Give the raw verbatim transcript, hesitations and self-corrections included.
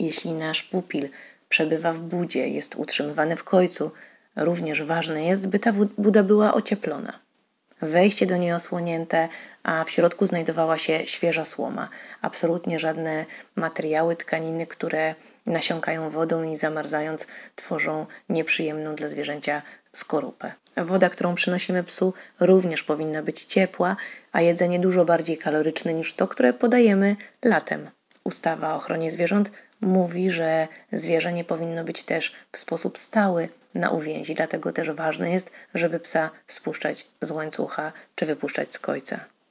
Jeśli nasz pupil przebywa w budzie, jest utrzymywany w kojcu, również ważne jest, by ta buda była ocieplona. Wejście do niej osłonięte, a w środku znajdowała się świeża słoma. Absolutnie żadne materiały, tkaniny, które nasiąkają wodą i zamarzając tworzą nieprzyjemną dla zwierzęcia skorupę. Woda, którą przynosimy psu, również powinna być ciepła, a jedzenie dużo bardziej kaloryczne niż to, które podajemy latem. Ustawa o ochronie zwierząt mówi, że zwierzę nie powinno być też w sposób stały na uwięzi, dlatego też ważne jest, żeby psa spuszczać z łańcucha czy wypuszczać z kojca.